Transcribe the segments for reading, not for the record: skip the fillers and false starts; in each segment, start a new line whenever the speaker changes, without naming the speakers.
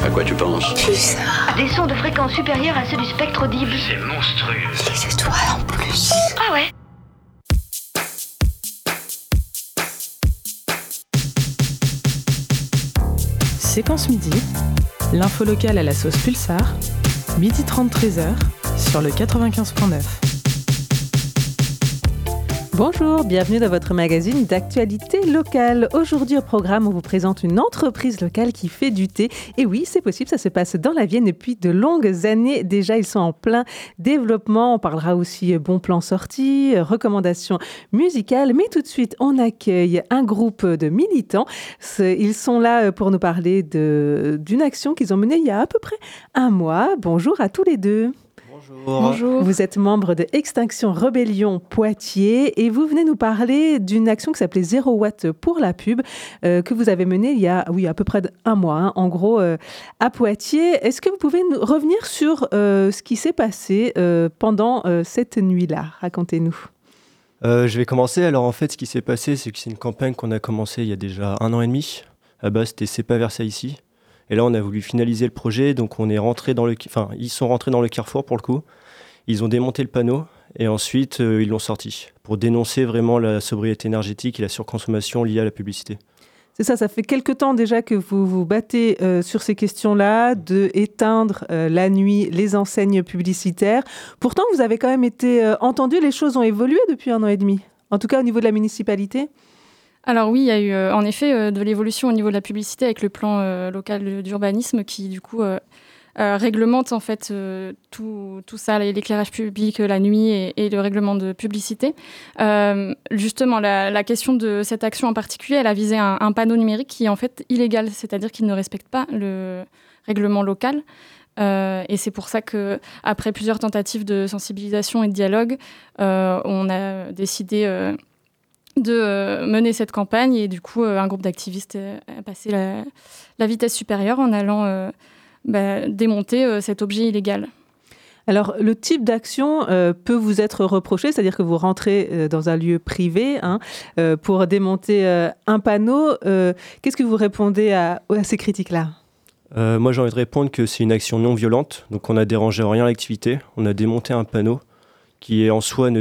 À quoi tu penses?
Pulsar.
Des sons de fréquence supérieure à ceux du spectre audible.
C'est monstrueux.
Les étoiles en plus.
Ah ouais?
Séquence midi, l'info locale à la sauce Pulsar, midi 30 13h sur le 95.9. Bonjour, bienvenue dans votre magazine d'actualité locale. Aujourd'hui au programme, on vous présente une entreprise locale qui fait du thé. Et oui, c'est possible, ça se passe dans la Vienne depuis de longues années. Déjà, ils sont en plein développement. On parlera aussi bons plans sortis, recommandations musicales. Mais tout de suite, on accueille un groupe de militants. Ils sont là pour nous parler d'une action qu'ils ont menée il y a à peu près un mois. Bonjour à tous les deux.
Bonjour.
Vous êtes membre de Extinction Rebellion Poitiers et vous venez nous parler d'une action qui s'appelait 0 Watt pour la pub que vous avez menée il y a à peu près un mois, en gros, à Poitiers. Est-ce que vous pouvez nous revenir sur ce qui s'est passé pendant cette nuit-là? Racontez-nous.
Je vais commencer. Alors en fait, ce qui s'est passé, c'est que c'est une campagne qu'on a commencé il y a déjà 1 an et demi. À la base, c'était C'est pas Versailles ici. Et là, on a voulu finaliser le projet, donc ils sont rentrés dans le carrefour pour le coup. Ils ont démonté le panneau et ensuite ils l'ont sorti pour dénoncer vraiment la sobriété énergétique et la surconsommation liée à la publicité.
C'est ça fait quelque temps déjà que vous vous battez sur ces questions-là, d'éteindre la nuit les enseignes publicitaires. Pourtant, vous avez quand même été entendu, les choses ont évolué depuis 1 an et demi, en tout cas au niveau de la municipalité.
Alors oui, il y a eu en effet de l'évolution au niveau de la publicité avec le plan local d'urbanisme qui du coup réglemente en fait tout ça, l'éclairage public la nuit et le règlement de publicité. Justement, la question de cette action en particulier, elle a visé un panneau numérique qui est en fait illégal, c'est-à-dire qu'il ne respecte pas le règlement local. Et c'est pour ça qu'après plusieurs tentatives de sensibilisation et de dialogue, on a décidé de mener cette campagne et du coup un groupe d'activistes a passé la vitesse supérieure en allant démonter cet objet illégal. Alors le type d'action peut vous être reproché, c'est-à-dire que vous rentrez dans un lieu privé pour démonter un panneau. Qu'est-ce que vous répondez à ces critiques-là ?
Moi j'ai envie de répondre que c'est une action non violente, donc on n'a dérangé en rien l'activité. On a démonté un panneau qui en soi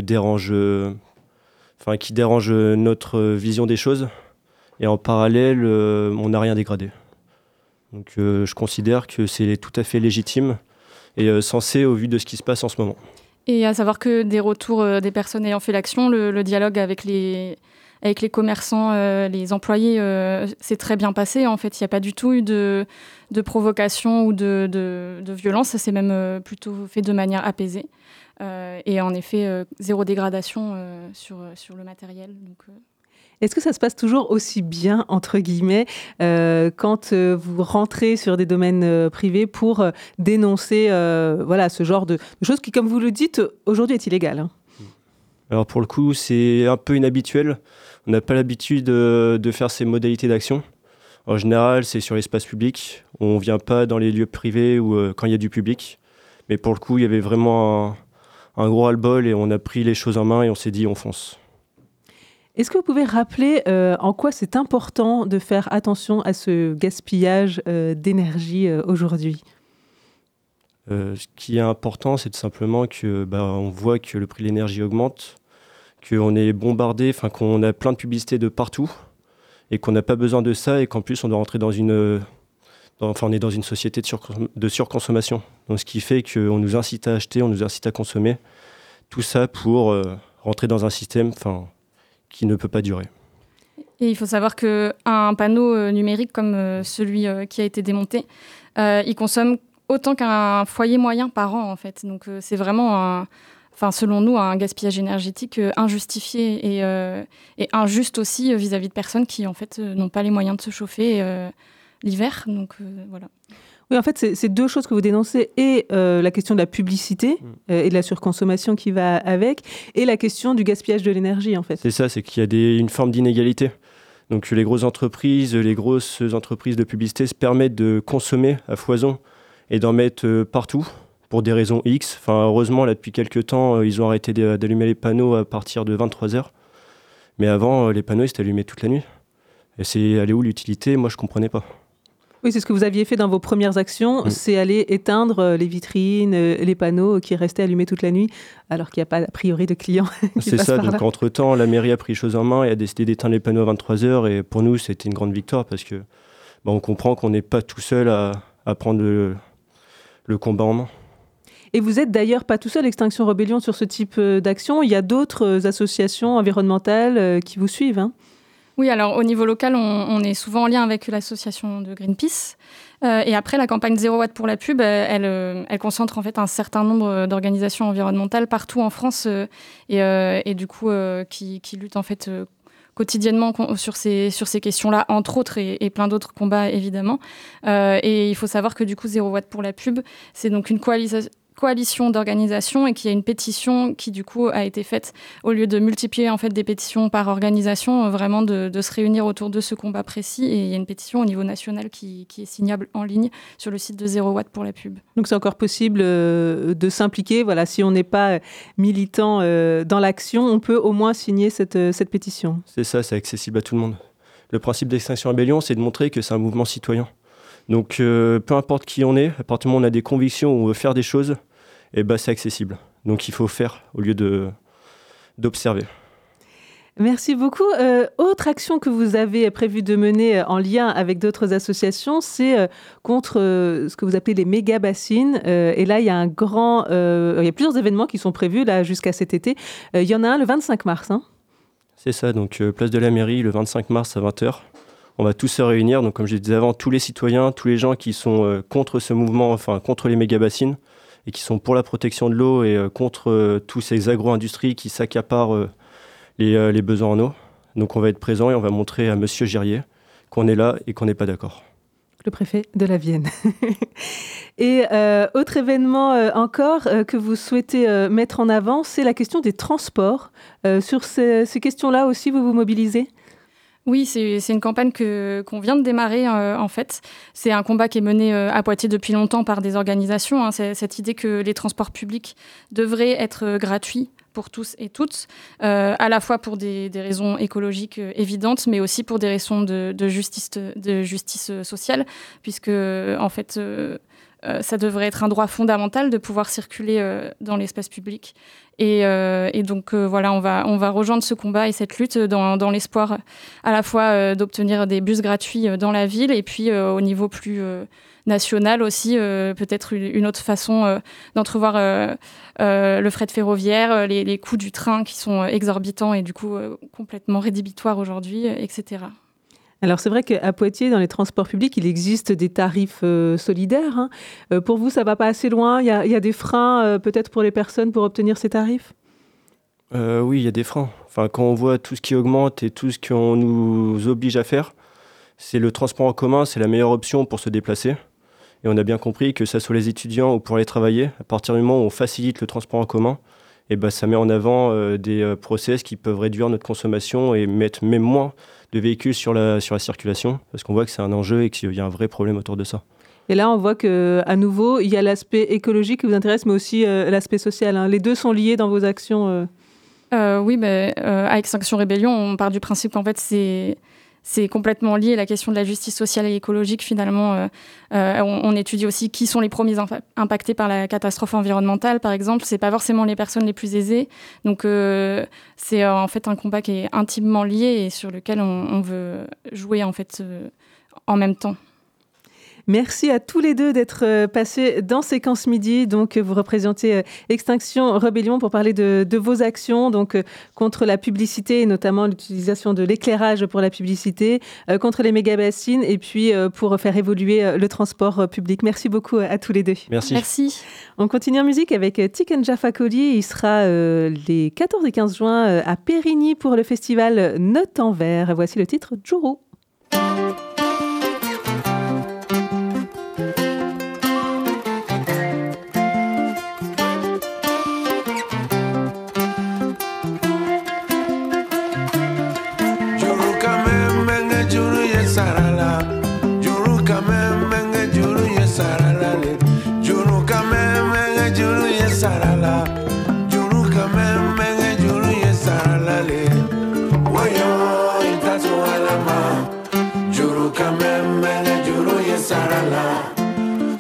qui dérange notre vision des choses. Et en parallèle, on n'a rien dégradé. Donc je considère que c'est tout à fait légitime et sensé au vu de ce qui se passe en ce moment.
Et à savoir que des retours des personnes ayant fait l'action, le dialogue avec les commerçants, les employés, s'est très bien passé. En fait, il n'y a pas du tout eu de provocation ou de violence. Ça s'est même plutôt fait de manière apaisée. Et en effet, zéro dégradation sur le matériel. Donc,
Est-ce que ça se passe toujours aussi bien, entre guillemets, quand vous rentrez sur des domaines privés pour dénoncer ce genre de choses qui, comme vous le dites, aujourd'hui est illégal,
Alors pour le coup, c'est un peu inhabituel. On n'a pas l'habitude de faire ces modalités d'action. En général, c'est sur l'espace public. On ne vient pas dans les lieux privés ou quand il y a du public. Mais pour le coup, il y avait vraiment un gros ras-le-bol et on a pris les choses en main et on s'est dit on fonce.
Est-ce que vous pouvez rappeler en quoi c'est important de faire attention à ce gaspillage d'énergie aujourd'hui ?
Ce qui est important, c'est tout simplement qu'on voit que le prix de l'énergie augmente, qu'on est bombardé, qu'on a plein de publicités de partout et qu'on n'a pas besoin de ça et qu'en plus on doit rentrer on est dans une société de surconsommation. Donc ce qui fait qu'on nous incite à acheter, on nous incite à consommer. Tout ça pour rentrer dans un système qui ne peut pas durer.
Et il faut savoir qu'un panneau numérique comme celui qui a été démonté, il consomme autant qu'un foyer moyen par an, en fait. Donc c'est vraiment, selon nous, un gaspillage énergétique injustifié et injuste aussi vis-à-vis de personnes qui, en fait, n'ont pas les moyens de se chauffer l'hiver. Donc voilà.
Oui, en fait, c'est 2 choses que vous dénoncez, et la question de la publicité et de la surconsommation qui va avec, et la question du gaspillage de l'énergie, en fait.
C'est ça, c'est qu'il y a une forme d'inégalité. Donc les grosses entreprises de publicité se permettent de consommer à foison et d'en mettre partout pour des raisons X. Heureusement, là, depuis quelques temps, ils ont arrêté d'allumer les panneaux à partir de 23h. Mais avant, les panneaux, ils étaient allumés toute la nuit. Et elle est où l'utilité ? Moi, je ne comprenais pas.
Oui, c'est ce que vous aviez fait dans vos premières actions, c'est aller éteindre les vitrines, les panneaux qui restaient allumés toute la nuit, alors qu'il n'y a pas a priori de clients qui
C'est
passent
ça,
par là.
donc entre-temps, la mairie a pris les choses en main et a décidé d'éteindre les panneaux à 23h, et pour nous, c'était une grande victoire, parce que on comprend qu'on n'est pas tout seul à prendre le combat en main.
Et vous n'êtes d'ailleurs pas tout seul, Extinction Rebellion, sur ce type d'action. Il y a d'autres associations environnementales qui vous suivent, hein.
Oui, alors au niveau local, on est souvent en lien avec l'association de Greenpeace. Et après, la campagne 0 Watt pour la pub, elle concentre en fait un certain nombre d'organisations environnementales partout en France et du coup qui luttent en fait quotidiennement sur ces questions-là, entre autres, et plein d'autres combats évidemment. Et il faut savoir que du coup 0 Watt pour la pub, c'est donc une coalition d'organisations et qu'il y a une pétition qui du coup a été faite au lieu de multiplier en fait des pétitions par organisation, vraiment de se réunir autour de ce combat précis, et il y a une pétition au niveau national qui est signable en ligne sur le site de 0 Watt pour la pub.
Donc c'est encore possible de s'impliquer. Voilà, si on n'est pas militant dans l'action, on peut au moins signer cette pétition.
C'est ça, c'est accessible à tout le monde. Le principe d'Extinction Rebellion, c'est de montrer que c'est un mouvement citoyen. Donc peu importe qui on est, à partir du moment où on a des convictions, où on veut faire des choses, c'est accessible. Donc il faut faire au lieu d'observer.
Merci beaucoup. Autre action que vous avez prévu de mener en lien avec d'autres associations, c'est contre ce que vous appelez les méga-bassines. Et là, il y a il y a plusieurs événements qui sont prévus là, jusqu'à cet été. Il y en a un le 25 mars. Hein.
C'est ça, donc place de la mairie, le 25 mars à 20h. On va tous se réunir. Donc comme je disais avant, tous les citoyens, tous les gens qui sont contre ce mouvement, enfin contre les méga-bassines, et qui sont pour la protection de l'eau et contre tous ces agro-industries qui s'accaparent les besoins en eau. Donc on va être présent et on va montrer à Monsieur Girier qu'on est là et qu'on n'est pas d'accord.
Le préfet de la Vienne. Et autre événement encore que vous souhaitez mettre en avant, c'est la question des transports. Sur ces questions-là aussi, vous vous mobilisez ?
Oui, c'est une campagne qu'on vient de démarrer en fait. C'est un combat qui est mené à Poitiers depuis longtemps par des organisations. Hein. C'est cette idée que les transports publics devraient être gratuits pour tous et toutes, à la fois pour des raisons écologiques évidentes, mais aussi pour des raisons de justice sociale, puisque en fait ça devrait être un droit fondamental de pouvoir circuler dans l'espace public. Et donc voilà, on va rejoindre ce combat et cette lutte dans l'espoir à la fois d'obtenir des bus gratuits dans la ville, et puis au niveau plus national aussi, peut-être une autre façon d'entrevoir le fret ferroviaire, les coûts du train qui sont exorbitants et du coup complètement rédhibitoires aujourd'hui, etc.
Alors c'est vrai qu'à Poitiers, dans les transports publics, il existe des tarifs solidaires. Hein. Pour vous, ça ne va pas assez loin ? Il y a des freins peut-être pour les personnes pour obtenir ces tarifs ?
Oui, il y a des freins. Enfin, quand on voit tout ce qui augmente et tout ce qu'on nous oblige à faire, c'est le transport en commun, c'est la meilleure option pour se déplacer. Et on a bien compris que ça soit les étudiants ou pour aller travailler, à partir du moment où on facilite le transport en commun, ça met en avant des process qui peuvent réduire notre consommation et mettre même moins de véhicules sur la circulation, parce qu'on voit que c'est un enjeu et qu'il y a un vrai problème autour de ça.
Et là, on voit qu'à nouveau, il y a l'aspect écologique qui vous intéresse, mais aussi l'aspect social. Hein. Les deux sont liés dans vos actions
Oui, à Extinction Rebellion, on part du principe qu'en fait, c'est complètement lié. La question de la justice sociale et écologique, finalement, on étudie aussi qui sont les premiers impactés par la catastrophe environnementale, par exemple. C'est pas forcément les personnes les plus aisées. Donc, c'est en fait un combat qui est intimement lié et sur lequel on veut jouer en fait en même temps.
Merci à tous les deux d'être passés dans Séquence Midi. Donc, vous représentez Extinction Rebellion pour parler de vos actions donc, contre la publicité et notamment l'utilisation de l'éclairage pour la publicité, contre les méga-bassines et puis pour faire évoluer le transport public. Merci beaucoup à tous les deux.
Merci.
On continue en musique avec Tiken Jah Fakoly. Il sera les 14 et 15 juin à Périgny pour le festival Notes en Vert. Voici le titre Djourou.
Sarala, juru kame menge juru ye sarala le, juru kame menge juru ye sarala, juru kame menge juru ye sarala le, wayo itasu alama.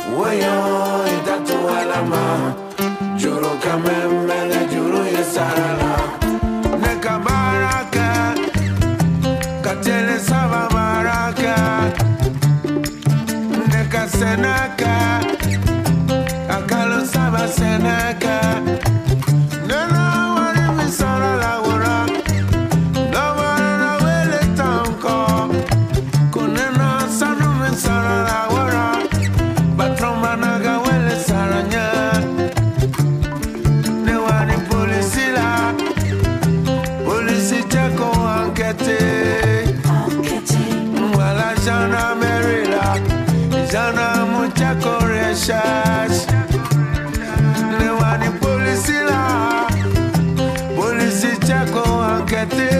Wayo itatu alama juru kamemele juru yesarala neka baraka katele saba baraka neka senaka akalo saba senaka nena wari misarala wara Lewani polisi la polisi chako ankete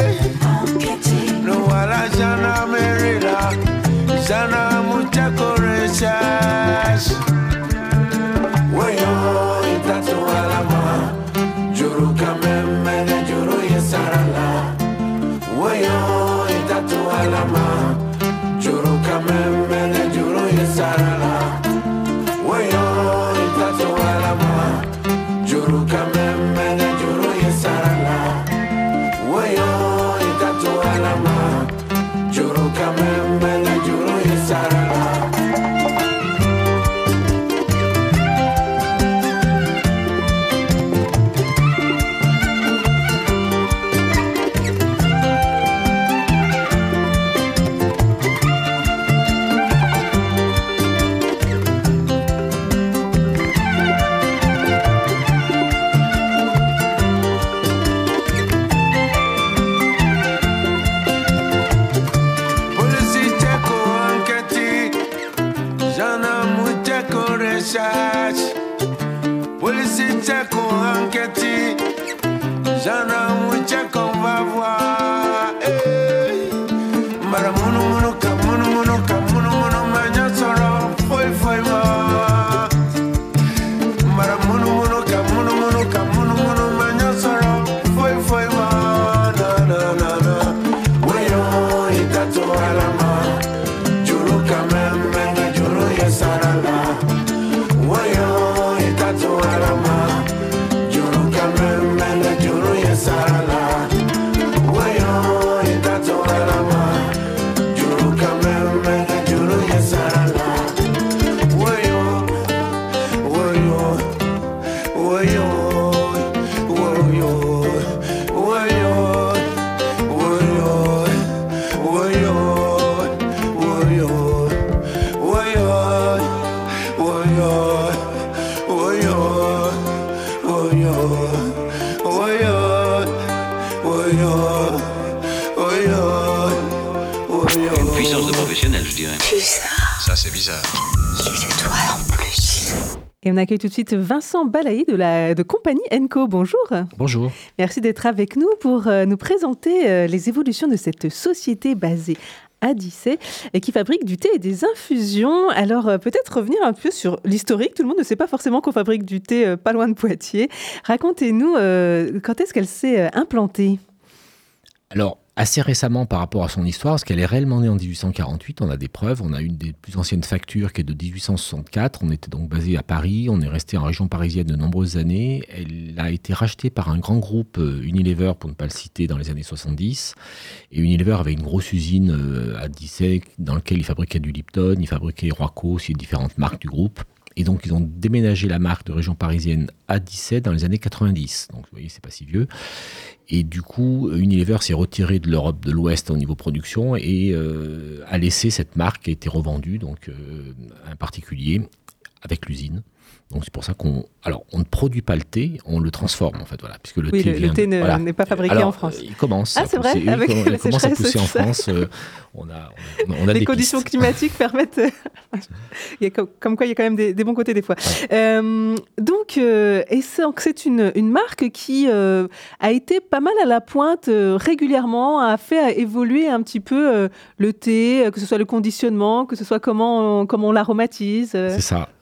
no wala jana merila jana muchako research wayo itatu alama juru kamemele juru yesarala wayo itatu alama juru kamemele juru yesarala wayo itatu alama juru kamemele juru yesarala wayo itatu alama juru kamemele juru yesarala Polisi chako anketi jana muchako vavwa mara munu munu ka munu munu ka munu munu manya soro foi foi ma mara munu munu ka munu munu ka munu munu manya soro foi foi ma na na na na wayo itatu alama juru kameme juru yesarala wayo itatu alama juru kamemele juru yesarala wayo itatu alama juru kamemele juru yesarala wayo wayo wayo wayo wayo wayo wayo wayo wayo
Une puissance de professionnel, je dirais.
Bizarre.
Ça, c'est bizarre.
C'est toi en plus.
Et on accueille tout de suite Vincent Balaï de Compagnie Enco. Bonjour.
Bonjour.
Merci d'être avec nous pour nous présenter les évolutions de cette société basée à Dissay et qui fabrique du thé et des infusions. Alors peut-être revenir un peu sur l'historique. Tout le monde ne sait pas forcément qu'on fabrique du thé pas loin de Poitiers. Racontez-nous quand est-ce qu'elle s'est implantée ?
Alors, assez récemment par rapport à son histoire, parce qu'elle est réellement née en 1848, on a des preuves, on a une des plus anciennes factures qui est de 1864, on était donc basé à Paris, on est resté en région parisienne de nombreuses années, elle a été rachetée par un grand groupe, Unilever pour ne pas le citer, dans les années 70, et Unilever avait une grosse usine à Dissay dans laquelle il fabriquait du Lipton, il fabriquait Royco, aussi différentes marques du groupe. Et donc, ils ont déménagé la marque de région parisienne à Dissay dans les années 90. Donc, vous voyez, c'est pas si vieux. Et du coup, Unilever s'est retiré de l'Europe de l'Ouest au niveau production et a laissé cette marque qui a été revendue donc, à un particulier avec l'usine. Donc, c'est pour ça qu'on ne produit pas le thé, on le transforme, en fait. Voilà, puisque le thé
n'est pas fabriqué en France.
Il commence
à pousser.
Il commence à pousser en France. On a
les conditions climatiques permettent. Comme quoi, il y a quand même des bons côtés des fois. Ouais. Donc, c'est une marque qui a été pas mal à la pointe régulièrement, a fait évoluer un petit peu le thé, que ce soit le conditionnement, que ce soit comment on l'aromatise.
C'est ça.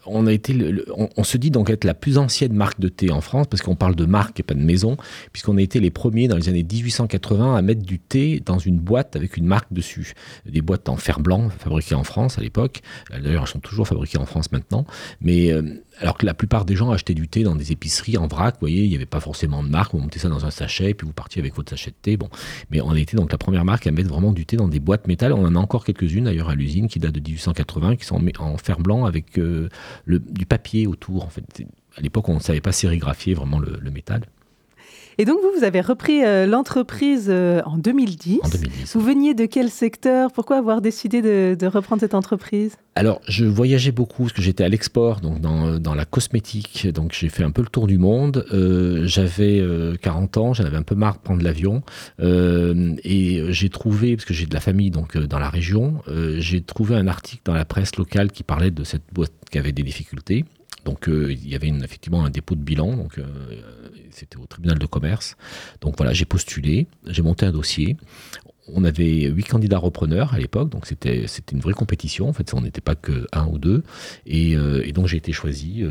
on a été, on se dit donc être la plus ancienne marque de thé en France, parce qu'on parle de marque et pas de maison, puisqu'on a été les premiers dans les années 1880 à mettre du thé dans une boîte avec une marque dessus. Des boîtes en fer blanc fabriquées en France à l'époque. D'ailleurs, elles sont toujours fabriquées en France maintenant. Mais alors que la plupart des gens achetaient du thé dans des épiceries en vrac, vous voyez, il n'y avait pas forcément de marque. Vous mettez ça dans un sachet et puis vous partiez avec votre sachet de thé. Bon, mais on a été donc la première marque à mettre vraiment du thé dans des boîtes métal. On en a encore quelques-unes d'ailleurs à l'usine qui datent de 1880, qui sont en fer blanc avec du papier autour. En fait, à l'époque, on ne savait pas sérigraphier vraiment le métal.
Et donc, vous avez repris l'entreprise en 2010.
En 2010.
Vous veniez de quel secteur? Pourquoi avoir décidé de reprendre cette entreprise?
Alors, je voyageais beaucoup parce que j'étais à l'export, donc dans la cosmétique. Donc, j'ai fait un peu le tour du monde. J'avais 40 ans, j'en avais un peu marre de prendre l'avion. Et j'ai trouvé, parce que j'ai de la famille donc dans la région, j'ai trouvé un article dans la presse locale qui parlait de cette boîte qui avait des difficultés. Donc, il y avait effectivement un dépôt de bilan, donc c'était au tribunal de commerce. Donc voilà, j'ai postulé, j'ai monté un dossier. On avait 8 candidats repreneurs à l'époque, donc c'était une vraie compétition. En fait, on n'était pas que 1 ou 2. Et donc, j'ai été choisi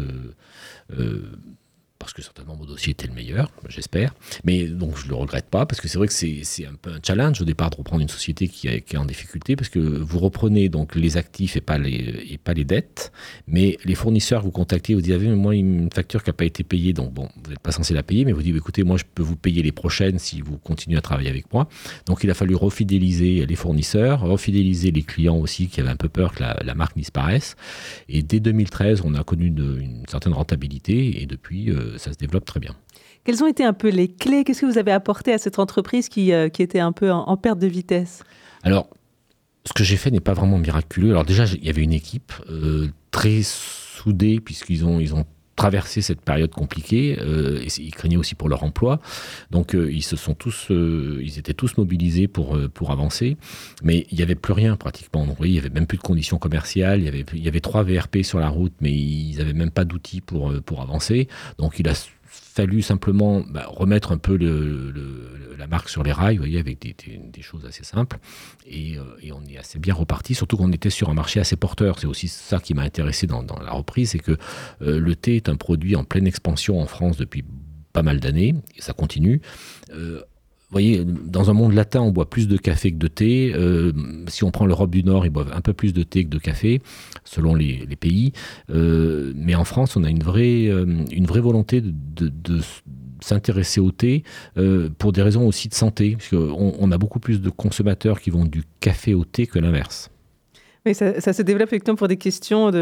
parce que certainement mon dossier était le meilleur, j'espère. Mais donc je ne le regrette pas, parce que c'est vrai que c'est un peu un challenge au départ de reprendre une société qui est en difficulté, parce que vous reprenez donc les actifs et pas les dettes, mais les fournisseurs vous contactez, vous dites, mais moi une facture qui n'a pas été payée, donc bon, vous n'êtes pas censé la payer, mais vous dites, écoutez, moi je peux vous payer les prochaines si vous continuez à travailler avec moi. Donc il a fallu refidéliser les fournisseurs, refidéliser les clients aussi qui avaient un peu peur que la marque disparaisse. Et dès 2013, on a connu une certaine rentabilité, et depuis ça se développe très bien.
Quelles ont été un peu les clés? Qu'est-ce que vous avez apporté à cette entreprise qui était un peu en perte de vitesse?
Alors, ce que j'ai fait n'est pas vraiment miraculeux. Alors déjà, il y avait une équipe très soudée, puisqu'ils ont traversé cette période compliquée, et ils craignaient aussi pour leur emploi. Donc ils étaient tous mobilisés pour avancer, mais il n'y avait plus rien pratiquement. Donc, vous voyez, il n'y avait même plus de conditions commerciales, il y avait 3 VRP sur la route, mais ils n'avaient même pas d'outils pour avancer. Donc il a fallu simplement remettre un peu la marque sur les rails, vous voyez, avec des choses assez simples. Et on est assez bien reparti, surtout qu'on était sur un marché assez porteur. C'est aussi ça qui m'a intéressé dans la reprise, c'est que le thé est un produit en pleine expansion en France depuis pas mal d'années, et ça continue. Vous voyez, dans un monde latin, on boit plus de café que de thé. Si on prend l'Europe du Nord, ils boivent un peu plus de thé que de café, selon les pays. Mais en France, on a une vraie volonté de s'intéresser au thé pour des raisons aussi de santé. Parce qu'on a beaucoup plus de consommateurs qui vont du café au thé que l'inverse.
Oui, ça se développe effectivement pour des questions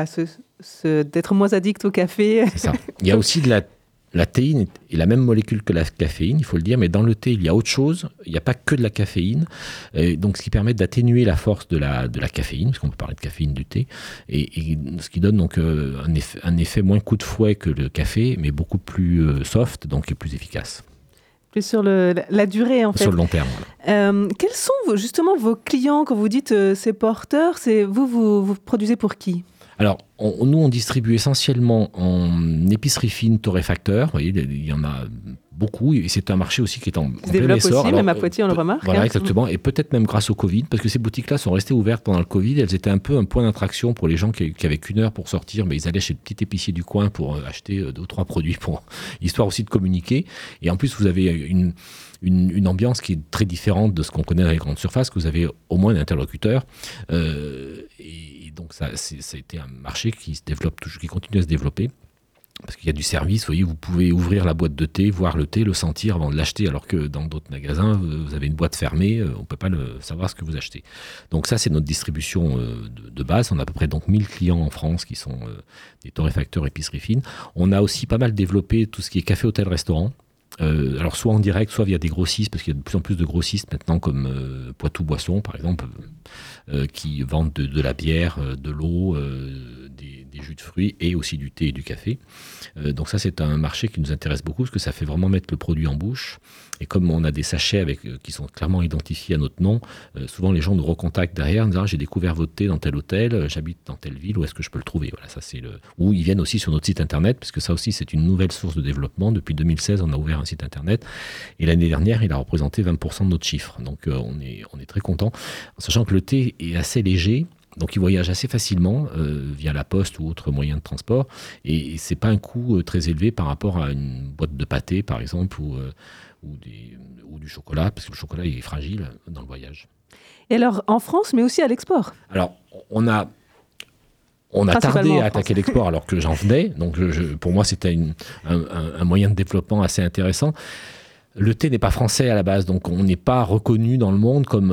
d'être moins addict au café.
C'est ça. Il y a aussi la théine est la même molécule que la caféine, il faut le dire, mais dans le thé, il y a autre chose. Il n'y a pas que de la caféine. Donc, ce qui permet d'atténuer la force de la caféine, parce qu'on peut parler de caféine du thé, et ce qui donne donc un effet moins coup de fouet que le café, mais beaucoup plus soft, donc plus efficace.
Plus sur la durée, en fait.
Sur le long terme, voilà.
Quels sont justement vos clients quand vous dites c'est porteur? Vous produisez pour qui?
Alors, nous, on distribue essentiellement en épicerie fine torréfacteur. Vous voyez, il y en a beaucoup. Et c'est un marché aussi qui est en plein essor.
Aussi, même à Poitiers, on le remarque.
Voilà, exactement. Et peut-être même grâce au Covid, parce que ces boutiques-là sont restées ouvertes pendant le Covid. Elles étaient un peu un point d'attraction pour les gens qui avaient qu'une heure pour sortir, mais ils allaient chez le petit épicier du coin pour acheter 2 ou 3 produits, histoire aussi de communiquer. Et en plus, vous avez une ambiance qui est très différente de ce qu'on connaît dans les grandes surfaces, que vous avez au moins un interlocuteur. Donc ça a été un marché qui se développe toujours, qui continue à se développer, parce qu'il y a du service. Vous voyez, vous pouvez ouvrir la boîte de thé, voir le thé, le sentir avant de l'acheter, alors que dans d'autres magasins, vous avez une boîte fermée, on ne peut pas savoir ce que vous achetez. Donc ça, c'est notre distribution de base. On a à peu près donc 1000 clients en France qui sont des torréfacteurs épicerie fine. On a aussi pas mal développé tout ce qui est café, hôtel, restaurant. Alors soit en direct, soit via des grossistes, parce qu'il y a de plus en plus de grossistes maintenant, comme Poitou Boisson par exemple, qui vendent de la bière, de l'eau, des jus de fruits et aussi du thé et du café. Donc ça, c'est un marché qui nous intéresse beaucoup, parce que ça fait vraiment mettre le produit en bouche. Et comme on a des sachets qui sont clairement identifiés à notre nom, souvent les gens nous recontactent derrière en disant j'ai découvert votre thé dans tel hôtel, j'habite dans telle ville, où est-ce que je peux le trouver? Voilà, ça c'est Ou ils viennent aussi sur notre site internet, parce que ça aussi c'est une nouvelle source de développement. Depuis 2016, on a ouvert un site internet, et l'année dernière, il a représenté 20% de notre chiffre. Donc on est très content, sachant que le thé est assez léger. Donc ils voyagent assez facilement via la poste ou autre moyen de transport, et c'est pas un coût très élevé par rapport à une boîte de pâté par exemple ou du chocolat, parce que le chocolat est fragile dans le voyage.
Et alors en France, mais aussi à l'export.
Alors on a tardé à attaquer l'export alors que j'en venais, donc pour moi c'était un moyen de développement assez intéressant. Le thé n'est pas français à la base, donc on n'est pas reconnu dans le monde comme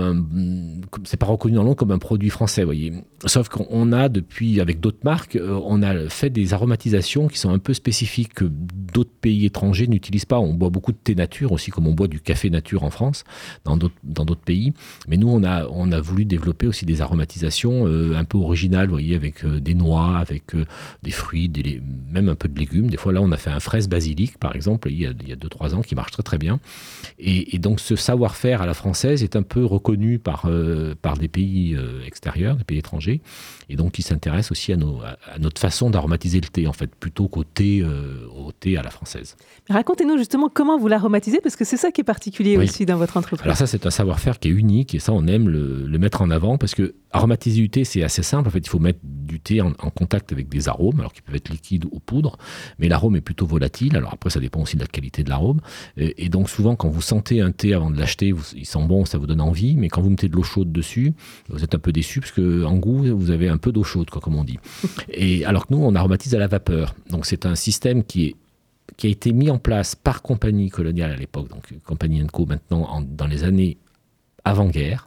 un produit français, vous voyez. Sauf qu'on a depuis, avec d'autres marques, on a fait des aromatisations qui sont un peu spécifiques que d'autres pays étrangers n'utilisent pas. On boit beaucoup de thé nature aussi, comme on boit du café nature en France, dans d'autres pays. Mais nous, on a voulu développer aussi des aromatisations un peu originales, vous voyez, avec des noix, avec des fruits, même un peu de légumes. Des fois, là, on a fait un fraise basilic, par exemple, il y a 2-3 ans, qui marche très très bien. Et donc ce savoir-faire à la française est un peu reconnu par des pays extérieurs, des pays étrangers, et donc qui s'intéressent aussi à notre façon d'aromatiser le thé, en fait, plutôt qu'au thé à la française.
Racontez-nous justement comment vous l'aromatisez, parce que c'est ça qui est particulier aussi dans votre entreprise.
Alors ça, c'est un savoir-faire qui est unique, et ça, on aime le mettre en avant, parce que aromatiser du thé, c'est assez simple. En fait, il faut mettre du thé en contact avec des arômes, alors qu'ils peuvent être liquides ou poudre, mais l'arôme est plutôt volatile. Alors après, ça dépend aussi de la qualité de l'arôme. Et donc souvent, quand vous sentez un thé avant de l'acheter, il sent bon, ça vous donne envie, mais quand vous mettez de l'eau chaude dessus, vous êtes un peu déçu, parce qu'en goût, vous avez un peu d'eau chaude, comme on dit. Et alors que nous, on aromatise à la vapeur. Donc c'est un système qui a été mis en place par Compagnie Coloniale à l'époque, donc Compagnie & Co maintenant dans les années avant-guerre,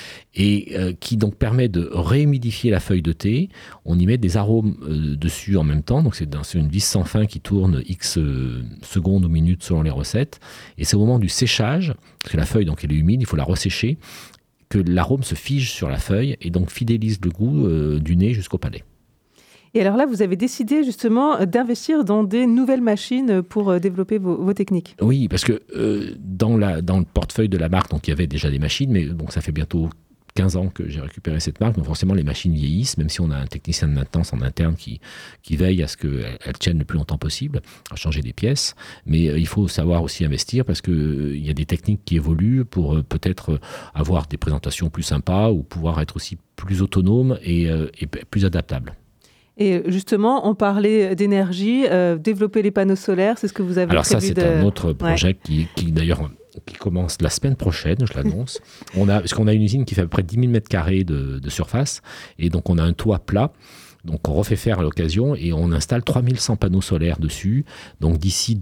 et qui donc permet de réhumidifier la feuille de thé. On y met des arômes dessus en même temps, donc c'est une vis sans fin qui tourne X secondes ou minutes selon les recettes, et c'est au moment du séchage, parce que la feuille donc elle est humide, il faut la ressécher, que l'arôme se fige sur la feuille et donc fidélise le goût du nez jusqu'au palais.
Et alors là, vous avez décidé justement d'investir dans des nouvelles machines pour développer vos techniques.
Oui, parce que dans le portefeuille de la marque, donc il y avait déjà des machines, mais bon, ça fait bientôt 15 ans que j'ai récupéré cette marque, donc forcément les machines vieillissent, même si on a un technicien de maintenance en interne qui veille à ce qu'elles tiennent le plus longtemps possible, à changer des pièces. Mais il faut savoir aussi investir, parce qu'il y a des techniques qui évoluent pour peut-être avoir des présentations plus sympas, ou pouvoir être aussi plus autonome et plus adaptable.
Et justement, on parlait d'énergie, développer les panneaux solaires, c'est ce que vous avez prévu.
Alors ça, c'est un autre projet qui d'ailleurs qui commence la semaine prochaine, je l'annonce. Parce qu'on a une usine qui fait à peu près 10 000 m² de surface, et donc on a un toit plat. Donc on refait faire à l'occasion, et on installe 3100 panneaux solaires dessus. Donc d'ici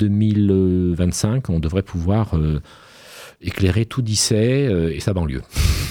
2025, on devrait pouvoir éclairer tout Dissay et sa banlieue.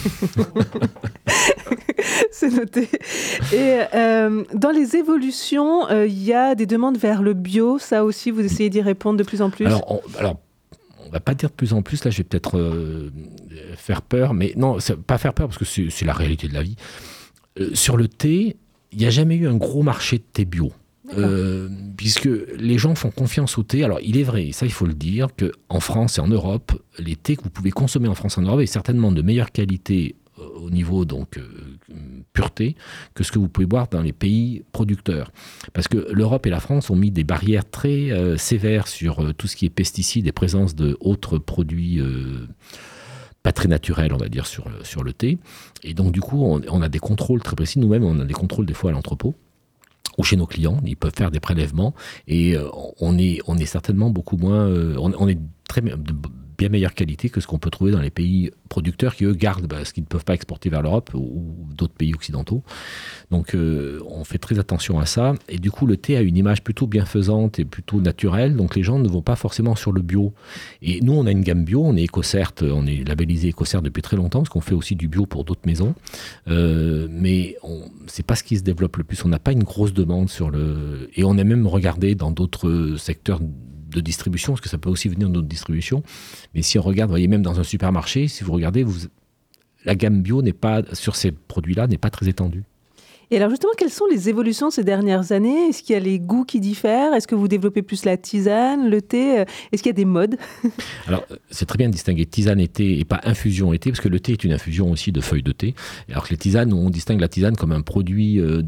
C'est noté. Et dans les évolutions, il y a des demandes vers le bio. Ça aussi, vous essayez d'y répondre de plus en plus.
Alors on va pas dire de plus en plus. Là, je vais peut-être faire peur. Mais non, pas faire peur, parce que c'est la réalité de la vie. Sur le thé, il n'y a jamais eu un gros marché de thé bio. Puisque les gens font confiance au thé. Alors il est vrai, et ça il faut le dire, qu'en France et en Europe, les thés que vous pouvez consommer en France et en Europe est certainement de meilleure qualité au niveau donc pureté que ce que vous pouvez boire dans les pays producteurs. Parce que l'Europe et la France ont mis des barrières très sévères sur tout ce qui est pesticides et présence d'autres produits pas très naturels, on va dire, sur le thé. Et donc du coup, on a des contrôles très précis. Nous-mêmes, on a des contrôles des fois à l'entrepôt ou chez nos clients. Ils peuvent faire des prélèvements, et on est certainement beaucoup moins... on est bien meilleure qualité que ce qu'on peut trouver dans les pays producteurs qui, eux, gardent ce qu'ils ne peuvent pas exporter vers l'Europe ou d'autres pays occidentaux. Donc, on fait très attention à ça. Et du coup, le thé a une image plutôt bienfaisante et plutôt naturelle. Donc, les gens ne vont pas forcément sur le bio. Et nous, on a une gamme bio. On est EcoCert, on est labellisé EcoCert depuis très longtemps, parce qu'on fait aussi du bio pour d'autres maisons. Mais c'est pas ce qui se développe le plus. On n'a pas une grosse demande sur le... Et on a même regardé dans d'autres secteurs de distribution, parce que ça peut aussi venir de notre distribution. Mais si on regarde, vous voyez, même dans un supermarché, si vous regardez, la gamme bio sur ces produits-là n'est pas très étendue.
Et alors justement, quelles sont les évolutions ces dernières années ? Est-ce qu'il y a les goûts qui diffèrent ? Est-ce que vous développez plus la tisane, le thé ? Est-ce qu'il y a des modes ?
Alors, c'est très bien de distinguer tisane et thé, et pas infusion et thé, parce que le thé est une infusion aussi de feuilles de thé. Alors que les tisanes, on distingue la tisane comme un produit de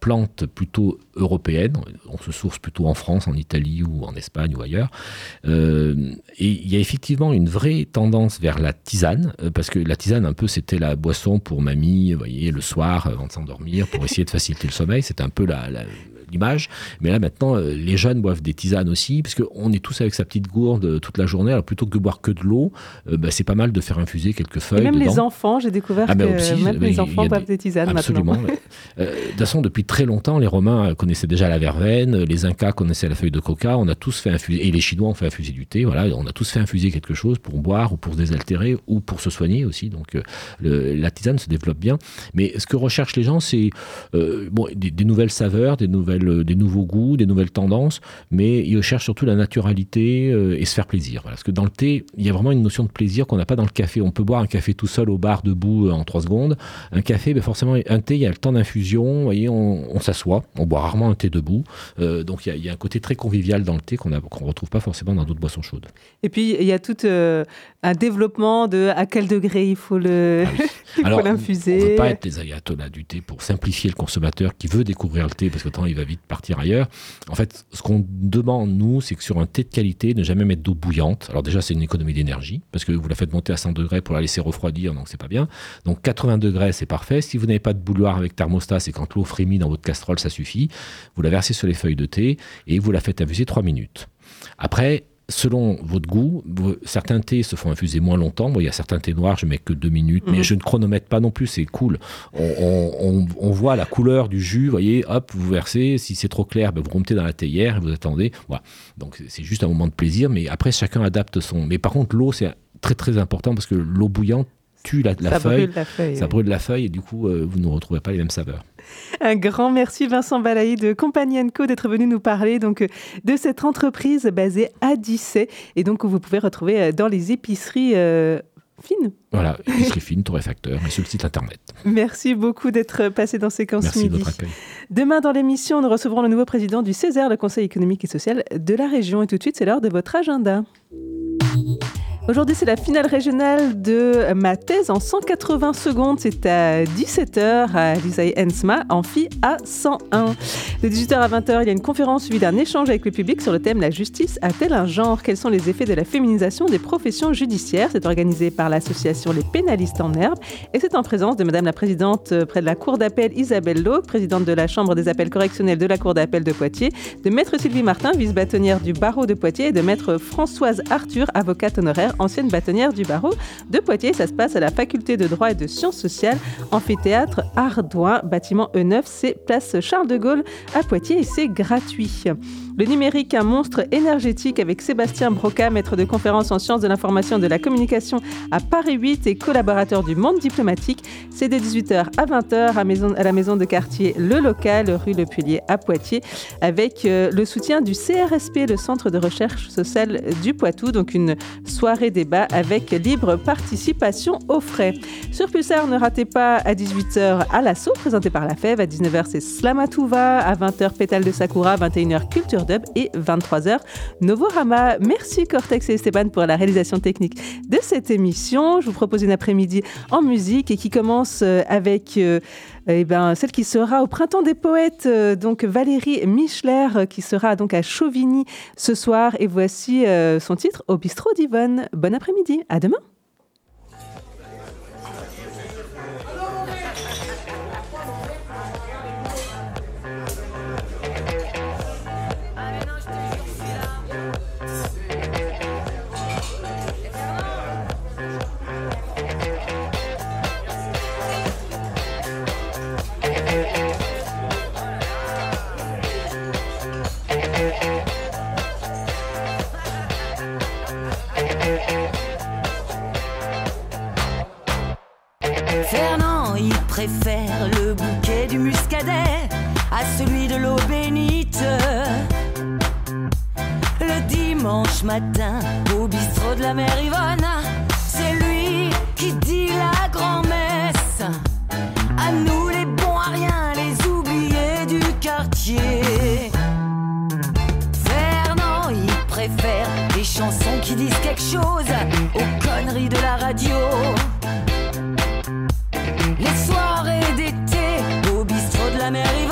plantes plutôt européennes. On se source plutôt en France, en Italie ou en Espagne ou ailleurs. Et il y a effectivement une vraie tendance vers la tisane, parce que la tisane, un peu, c'était la boisson pour mamie, vous voyez, le soir, avant de s'endormir, pour essayer de faciliter le sommeil. C'était un peu l'image. Mais là, maintenant, les jeunes boivent des tisanes aussi, parce qu'on est tous avec sa petite gourde toute la journée. Alors, plutôt que de boire que de l'eau, c'est pas mal de faire infuser quelques feuilles. Et
même
dedans.
Les enfants, j'ai découvert que
aussi,
même les enfants boivent des tisanes
absolument,
maintenant.
De toute façon, depuis très longtemps, les Romains connaissaient déjà la verveine, les Incas connaissaient la feuille de coca, on a tous fait infuser, et les Chinois ont fait infuser du thé, voilà, on a tous fait infuser quelque chose pour boire ou pour se désaltérer ou pour se soigner aussi. Donc, la tisane se développe bien. Mais ce que recherchent les gens, c'est des nouvelles saveurs, des nouveaux goûts, des nouvelles tendances, mais ils recherchent surtout la naturalité et se faire plaisir. Voilà. Parce que dans le thé, il y a vraiment une notion de plaisir qu'on n'a pas dans le café. On peut boire un café tout seul au bar debout en 3 secondes. Un café, forcément, un thé, il y a le temps d'infusion. Vous voyez, on s'assoit, on boit rarement un thé debout. Donc il y a un côté très convivial dans le thé qu'on ne retrouve pas forcément dans d'autres boissons chaudes.
Et puis il y a tout un développement de à quel degré il faut l'infuser.
On ne veut pas être les ayatollahs du thé pour simplifier le consommateur qui veut découvrir le thé, parce que tant il va vite partir ailleurs. En fait, ce qu'on demande, nous, c'est que sur un thé de qualité, ne jamais mettre d'eau bouillante. Alors déjà, c'est une économie d'énergie, parce que vous la faites monter à 100 degrés pour la laisser refroidir, donc c'est pas bien. Donc 80 degrés, c'est parfait. Si vous n'avez pas de bouilloire avec thermostat, c'est quand l'eau frémit dans votre casserole, ça suffit. Vous la versez sur les feuilles de thé et vous la faites infuser 3 minutes. Après, selon votre goût, certains thés se font infuser moins longtemps. Il y a certains thés noirs, je mets que 2 minutes, mais je ne chronomètre pas non plus, c'est cool. On voit la couleur du jus, vous voyez, hop, vous versez. Si c'est trop clair, vous remontez dans la théière et vous attendez. Voilà. Donc c'est juste un moment de plaisir, mais après chacun adapte son. Mais par contre, l'eau, c'est très très important, parce que l'eau bouillante tue la feuille. Ça brûle la feuille et du coup, vous ne retrouvez pas les mêmes saveurs.
Un grand merci Vincent Balaï de Compagnie & Co d'être venu nous parler donc de cette entreprise basée à Dissay et donc que vous pouvez retrouver dans les épiceries fines.
Voilà, épicerie fine, torréfacteur et sur le site internet.
Merci beaucoup d'être passé dans Séquence
Merci
Midi.
de votre accueil.
Demain dans l'émission, nous recevrons le nouveau président du Césaire, le Conseil économique et social de la région. Et tout de suite, c'est l'heure de votre agenda. Aujourd'hui, c'est la finale régionale de ma thèse en 180 secondes. C'est à 17h à l'Isaïe Ensma, amphi A101. De 18h à 20h, il y a une conférence suivie d'un échange avec le public sur le thème « La justice a-t-elle un genre ? Quels sont les effets de la féminisation des professions judiciaires ?» C'est organisé par l'association Les Pénalistes en Herbe et c'est en présence de Madame la Présidente près de la Cour d'appel Isabelle Lauque, présidente de la Chambre des appels correctionnels de la Cour d'appel de Poitiers, de Maître Sylvie Martin, vice-bâtonnière du barreau de Poitiers et de Maître Françoise Arthur, avocate honoraire, ancienne bâtonnière du barreau de Poitiers. Ça se passe à la faculté de droit et de sciences sociales, amphithéâtre Ardouin, bâtiment E9, c'est place Charles de Gaulle à Poitiers et c'est gratuit. Le numérique, un monstre énergétique avec Sébastien Broca, maître de conférence en sciences de l'information et de la communication à Paris 8 et collaborateur du Monde diplomatique. C'est de 18h à 20h à la maison de quartier Le Local, rue Le Pulier à Poitiers, avec le soutien du CRSP, le Centre de recherche sociale du Poitou. Donc une soirée débat avec libre participation aux frais. Sur Pulsar, ne ratez pas à 18h à l'assaut, présenté par la FEV. À 19h, c'est Slamatouva. À 20h, Pétale de Sakura. 21h, Culture Dub et 23h Novorama. Merci Cortex et Esteban pour la réalisation technique de cette émission. Je vous propose une après-midi en musique et qui commence avec celle qui sera au Printemps des Poètes, donc Valérie Michler, qui sera donc à Chauvigny ce soir. Et voici son titre au bistrot d'Yvonne. Bon après-midi, à demain.
Fernand, il préfère le bouquet du muscadet à celui de l'eau bénite. Le dimanche matin, au bistrot de la mère Yvonne, c'est lui qui dit la grand-messe. À nous les bons à rien, les oubliés du quartier. Fernand, il préfère les chansons qui disent quelque chose aux conneries de la radio. Les soirées d'été au bistrot de la mairie